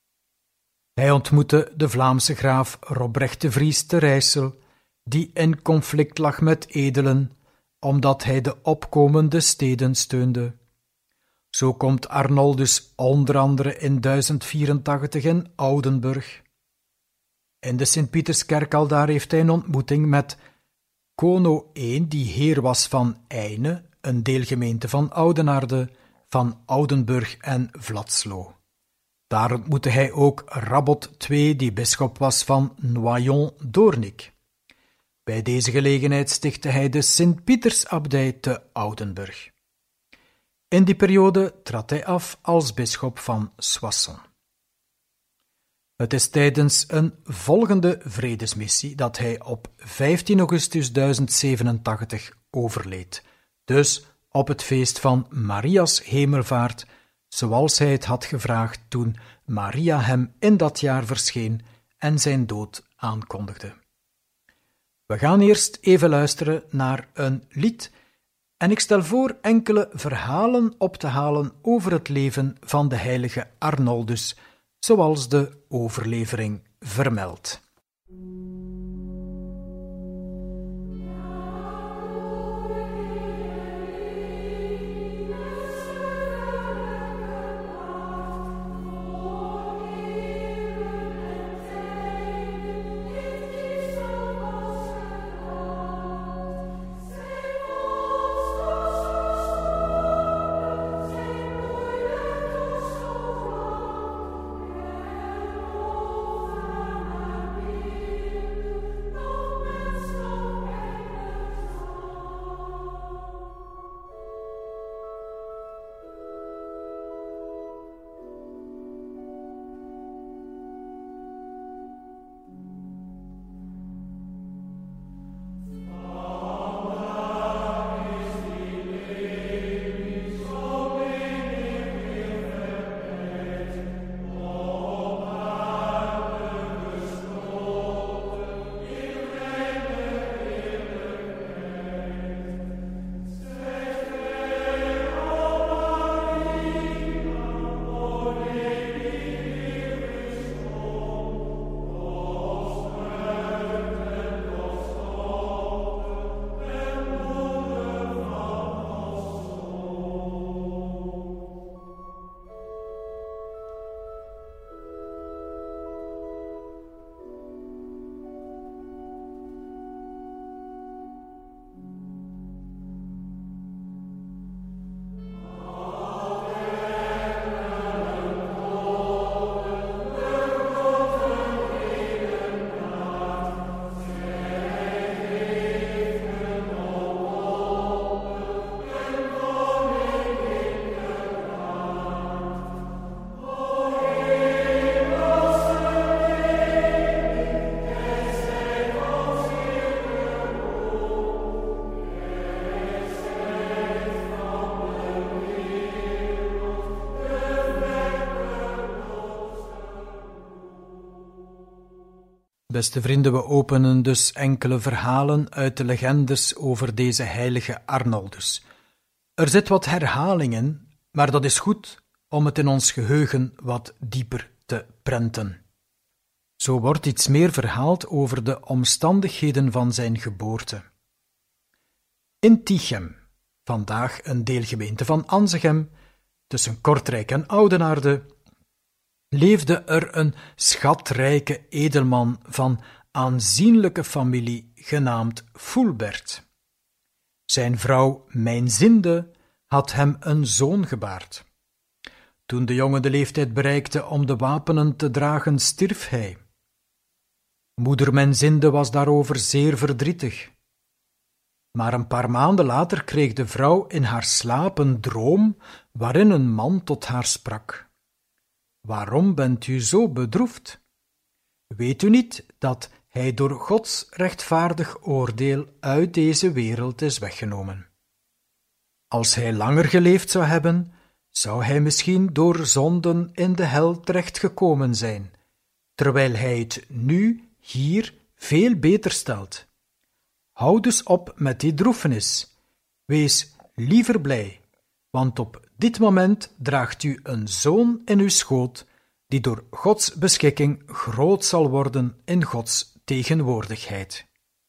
[SPEAKER 3] Hij ontmoette de Vlaamse graaf Robrecht de Vries te Rijssel, die in conflict lag met edelen, omdat hij de opkomende steden steunde. Zo komt Arnoldus onder andere in 1084 in Oudenburg. In de Sint-Pieterskerk aldaar heeft hij een ontmoeting met Kono I, die heer was van Eyne, een deelgemeente van Oudenaarde, van Oudenburg en Vladslo. Daar ontmoette hij ook Rabot II, die bisschop was van Noyon-Doornik. Bij deze gelegenheid stichtte hij de Sint-Pietersabdij te Oudenburg. In die periode trad hij af als bisschop van Soissons. Het is tijdens een volgende vredesmissie dat hij op 15 augustus 1087 overleed, dus op het feest van Maria's hemelvaart, zoals hij het had gevraagd toen Maria hem in dat jaar verscheen en zijn dood aankondigde. We gaan eerst even luisteren naar een lied en ik stel voor enkele verhalen op te halen over het leven van de heilige Arnoldus, zoals de overlevering vermeldt. beste vrienden, we openen dus enkele verhalen uit de legendes over deze heilige Arnoldus. Er zit wat herhaling in, maar dat is goed om het in ons geheugen wat dieper te prenten. Zo wordt iets meer verhaald over de omstandigheden van zijn geboorte. In Tichem, vandaag een deelgemeente van Anzegem, tussen Kortrijk en Oudenaarde, leefde er een schatrijke edelman van aanzienlijke familie genaamd Fulbert. Zijn vrouw Mijnzinde had hem een zoon gebaard. Toen de jongen de leeftijd bereikte om de wapenen te dragen, stierf hij. Moeder Mijnzinde was daarover zeer verdrietig. Maar een paar maanden later kreeg de vrouw in haar slaap een droom waarin een man tot haar sprak. Waarom bent u zo bedroefd? Weet u niet dat hij door Gods rechtvaardig oordeel uit deze wereld is weggenomen? Als hij langer geleefd zou hebben, zou hij misschien door zonden in de hel terechtgekomen zijn, terwijl hij het nu hier veel beter stelt. Hou dus op met die droefenis. Wees liever blij, want op dit moment draagt u een zoon in uw schoot, die door Gods beschikking groot zal worden in Gods tegenwoordigheid.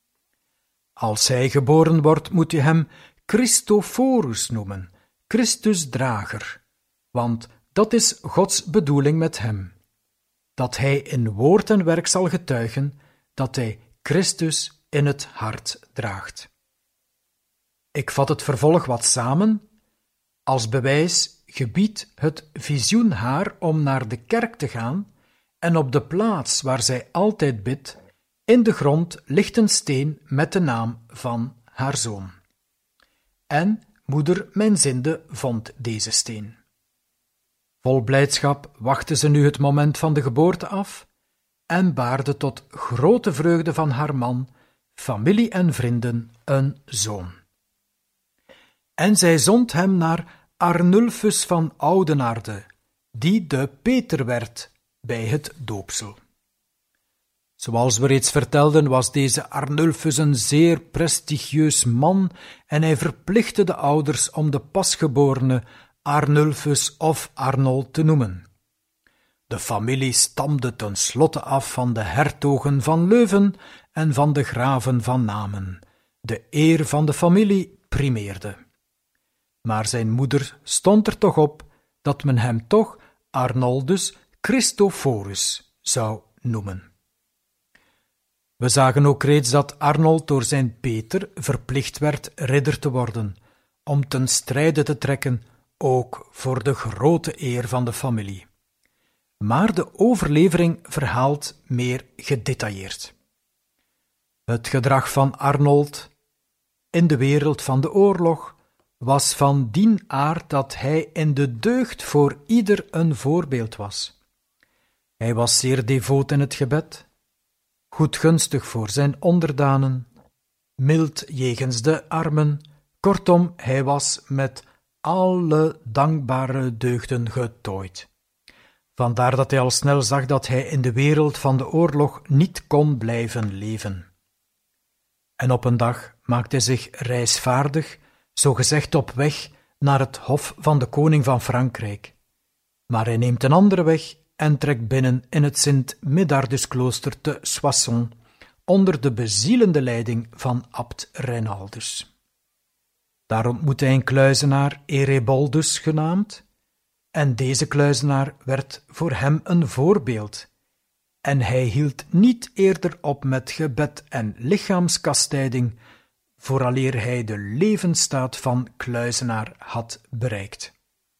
[SPEAKER 3] Als hij geboren wordt, moet u hem Christophorus noemen, Christusdrager, want dat is Gods bedoeling met hem, dat hij in woord en werk zal getuigen dat hij Christus in het hart draagt. Ik vat het vervolg wat samen. Als bewijs gebiedt het visioen haar om naar de kerk te gaan en op de plaats waar zij altijd bidt, in de grond ligt een steen met de naam van haar zoon. En moeder Mijnzinde vond deze steen. Vol blijdschap wachtte ze nu het moment van de geboorte af en baarde tot grote vreugde van haar man, familie en vrienden een zoon. En zij zond hem naar Arnulfus van Oudenaarde, die de Peter werd bij het doopsel. Zoals we reeds vertelden, was deze Arnulfus een zeer prestigieus man en hij verplichtte de ouders om de pasgeborene Arnulfus of Arnold te noemen. De familie stamde tenslotte af van de hertogen van Leuven en van de graven van Namen. De eer van de familie primeerde. Maar zijn moeder stond er toch op dat men hem toch Arnoldus Christophorus zou noemen. We zagen ook reeds dat Arnold door zijn Peter verplicht werd ridder te worden, om ten strijde te trekken, ook voor de grote eer van de familie. Maar de overlevering verhaalt meer gedetailleerd. Het gedrag van Arnold in de wereld van de oorlog was van dien aard dat hij in de deugd voor ieder een voorbeeld was. Hij was zeer devoot in het gebed, goedgunstig voor zijn onderdanen, mild jegens de armen, kortom, hij was met alle dankbare deugden getooid. Vandaar dat hij al snel zag dat hij in de wereld van de oorlog niet kon blijven leven. En op een dag maakt hij zich reisvaardig, zogezegd op weg naar het hof van de koning van Frankrijk. Maar hij neemt een andere weg en trekt binnen in het Sint-Medardusklooster te Soissons, onder de bezielende leiding van abt Reinaldus. Daar ontmoet hij een kluizenaar, Ereboldus genaamd, en deze kluizenaar werd voor hem een voorbeeld, en hij hield niet eerder op met gebed en lichaamskastijding, vooraleer hij de levensstaat van kluizenaar had bereikt.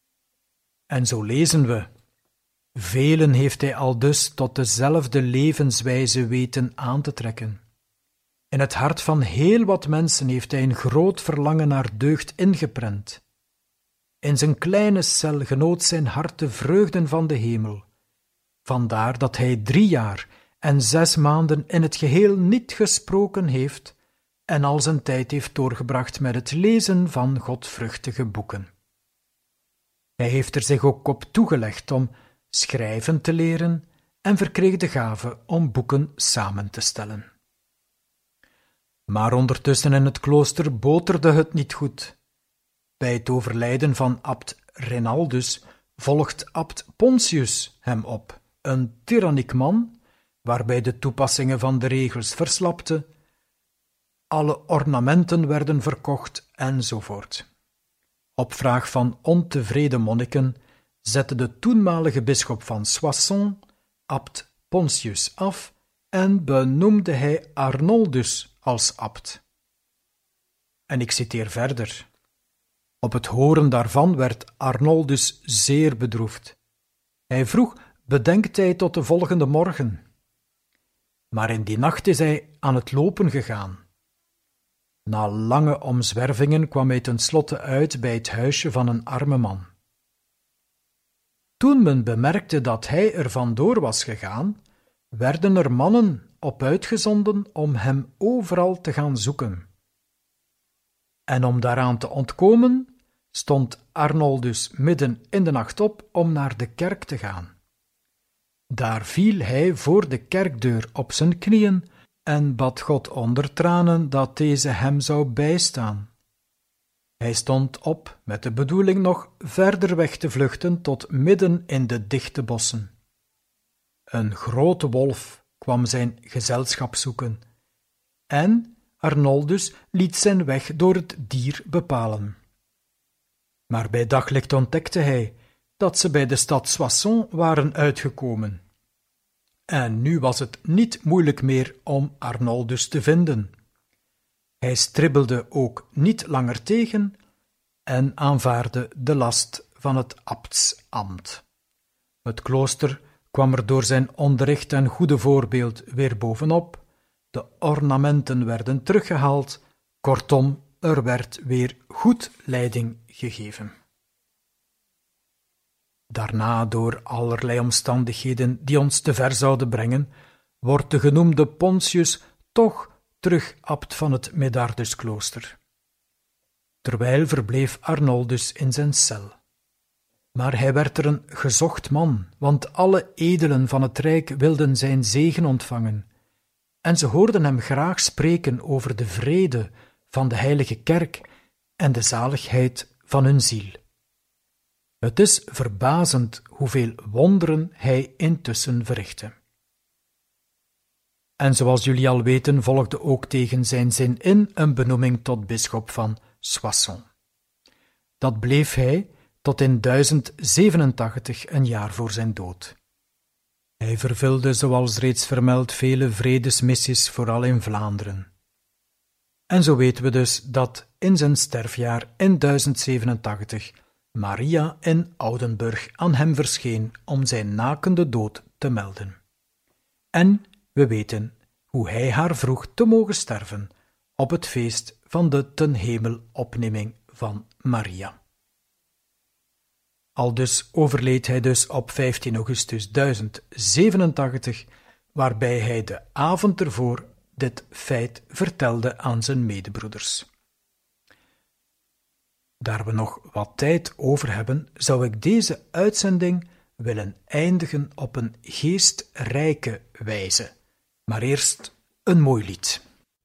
[SPEAKER 3] En zo lezen we: velen heeft hij aldus tot dezelfde levenswijze weten aan te trekken. In het hart van heel wat mensen heeft hij een groot verlangen naar deugd ingeprent. In zijn kleine cel genoot zijn hart de vreugden van de hemel. Vandaar dat hij 3 jaar en 6 maanden in het geheel niet gesproken heeft en al zijn tijd heeft doorgebracht met het lezen van godvruchtige boeken. Hij heeft er zich ook op toegelegd om schrijven te leren en verkreeg de gave om boeken samen te stellen. Maar ondertussen in het klooster boterde het niet goed. Bij het overlijden van abt Renaldus volgt abt Pontius hem op, een tiranniek man, waarbij de toepassingen van de regels verslapte, alle ornamenten werden verkocht enzovoort. Op vraag van ontevreden monniken zette de toenmalige bisschop van Soissons abt Pontius af en benoemde hij Arnoldus als abt. En ik citeer verder. Op het horen daarvan werd Arnoldus zeer bedroefd. Hij vroeg bedenktijd tot de volgende morgen. Maar in die nacht is hij aan het lopen gegaan. Na lange omzwervingen kwam hij tenslotte uit bij het huisje van een arme man. Toen men bemerkte dat hij er vandoor was gegaan, werden er mannen op uitgezonden om hem overal te gaan zoeken. En om daaraan te ontkomen, stond Arnoldus midden in de nacht op om naar de kerk te gaan. Daar viel hij voor de kerkdeur op zijn knieën en bad God onder tranen dat deze hem zou bijstaan. Hij stond op met de bedoeling nog verder weg te vluchten tot midden in de dichte bossen. Een grote wolf kwam zijn gezelschap zoeken en Arnoldus liet zijn weg door het dier bepalen. Maar bij daglicht ontdekte hij dat ze bij de stad Soissons waren uitgekomen. En nu was het niet moeilijk meer om Arnoldus te vinden. Hij stribbelde ook niet langer tegen en aanvaardde de last van het abtsambt. Het klooster kwam er door zijn onderricht en goede voorbeeld weer bovenop, de ornamenten werden teruggehaald, kortom, er werd weer goed leiding gegeven. Daarna, door allerlei omstandigheden die ons te ver zouden brengen, wordt de genoemde Pontius toch terug abt van het Medardusklooster. Terwijl verbleef Arnoldus in zijn cel. Maar hij werd er een gezocht man, want alle edelen van het rijk wilden zijn zegen ontvangen, en ze hoorden hem graag spreken over de vrede van de heilige kerk en de zaligheid van hun ziel. Het is verbazend hoeveel wonderen hij intussen verrichtte. En zoals jullie al weten, volgde ook tegen zijn zin in een benoeming tot bisschop van Soissons. Dat bleef hij tot in 1087, een jaar voor zijn dood. Hij vervulde, zoals reeds vermeld, vele vredesmissies, vooral in Vlaanderen. En zo weten we dus dat in zijn sterfjaar in 1087 Maria in Oudenburg aan hem verscheen om zijn nakende dood te melden. En we weten hoe hij haar vroeg te mogen sterven op het feest van de ten hemel opneming van Maria. Aldus overleed hij dus op 15 augustus 1087, waarbij hij de avond ervoor dit feit vertelde aan zijn medebroeders. Daar we nog wat tijd over hebben, zou ik deze uitzending willen eindigen op een geestrijke wijze. Maar eerst een mooi lied.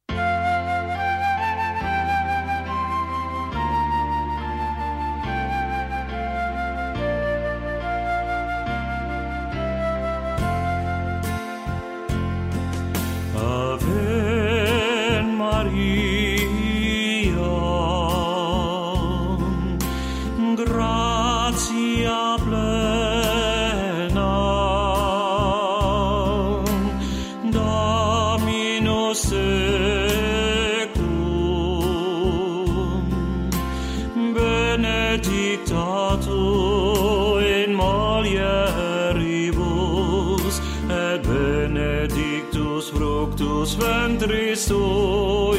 [SPEAKER 4] Ventris tui,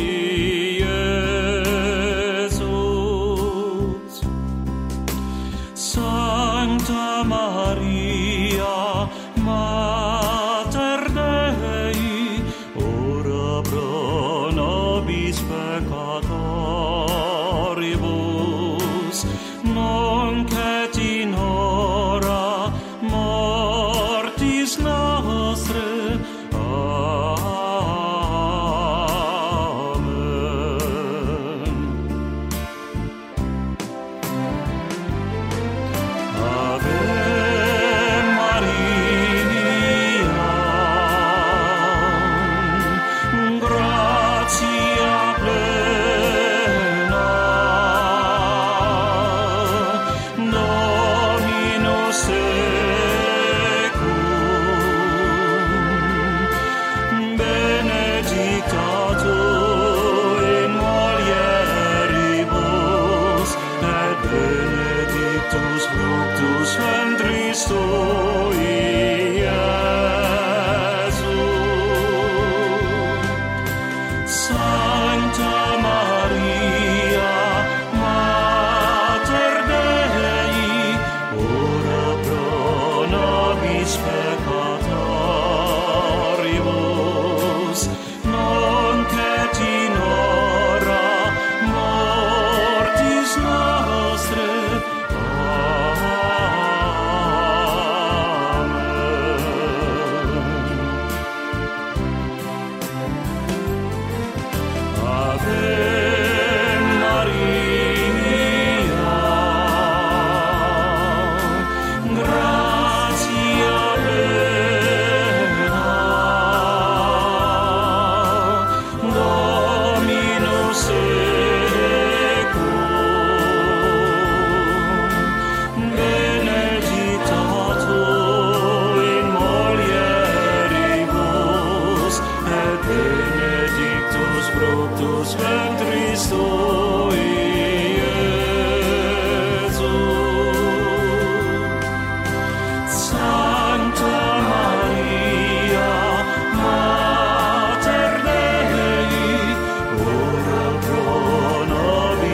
[SPEAKER 4] Iesus. Sancta Maria, Mater Dei, ora pro nobis peccatoribus, nunc et in hora mortis nostris.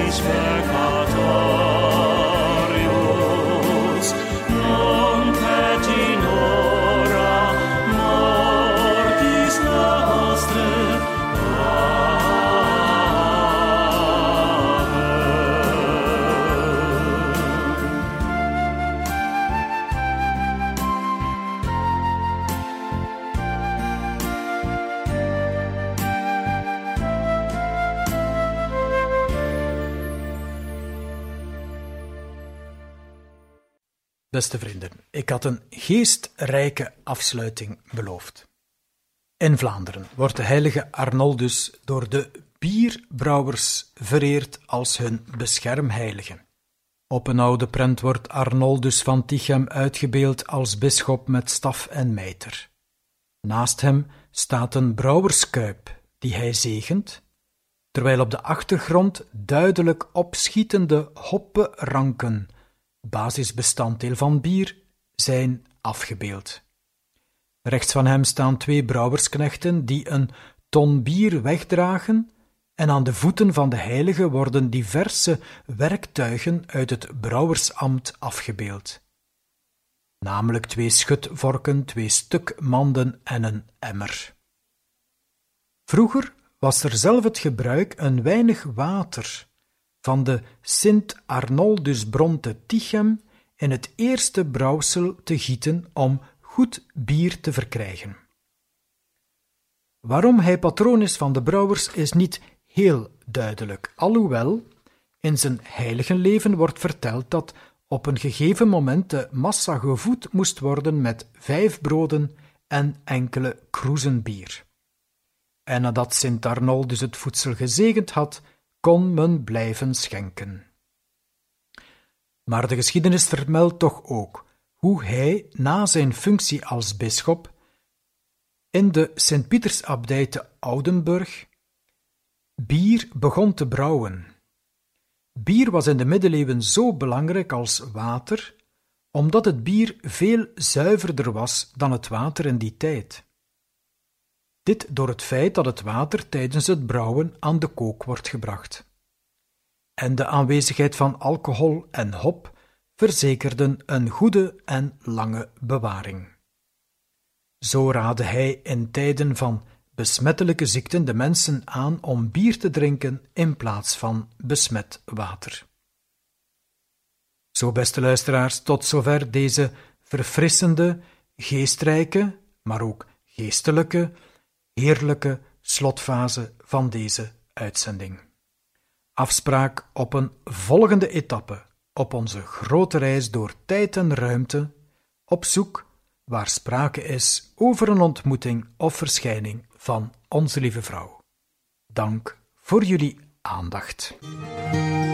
[SPEAKER 4] peccatorius, non et in hora mortis nostre.
[SPEAKER 3] Beste vrienden, ik had een geestrijke afsluiting beloofd. In Vlaanderen wordt de heilige Arnoldus door de bierbrouwers vereerd als hun beschermheilige. Op een oude prent wordt Arnoldus van Tichem uitgebeeld als bisschop met staf en mijter. Naast hem staat een brouwerskuip die hij zegent, terwijl op de achtergrond duidelijk opschietende hoppenranken, basisbestanddeel van bier, zijn afgebeeld. Rechts van hem staan 2 brouwersknechten die een ton bier wegdragen en aan de voeten van de heilige worden diverse werktuigen uit het brouwersambt afgebeeld. Namelijk 2 schutvorken, 2 stukmanden en een emmer. Vroeger was er zelf het gebruik een weinig water van de Sint Arnoldusbron te Tichem in het eerste brouwsel te gieten om goed bier te verkrijgen. Waarom hij patroon is van de brouwers is niet heel duidelijk, alhoewel in zijn heiligenleven wordt verteld dat op een gegeven moment de massa gevoed moest worden met 5 broden en enkele kroezen bier. En nadat Sint Arnoldus het voedsel gezegend had, kon men blijven schenken. Maar de geschiedenis vermeldt toch ook hoe hij na zijn functie als bisschop in de Sint-Pietersabdij te Oudenburg bier begon te brouwen. Bier was in de middeleeuwen zo belangrijk als water, omdat het bier veel zuiverder was dan het water in die tijd. Dit door het feit dat het water tijdens het brouwen aan de kook wordt gebracht. En de aanwezigheid van alcohol en hop verzekerden een goede en lange bewaring. Zo raadde hij in tijden van besmettelijke ziekten de mensen aan om bier te drinken in plaats van besmet water. Zo, beste luisteraars, tot zover deze verfrissende, geestrijke, maar ook geestelijke, heerlijke slotfase van deze uitzending. Afspraak op een volgende etappe op onze grote reis door tijd en ruimte, op zoek waar sprake is over een ontmoeting of verschijning van Onze Lieve Vrouw. Dank voor jullie aandacht.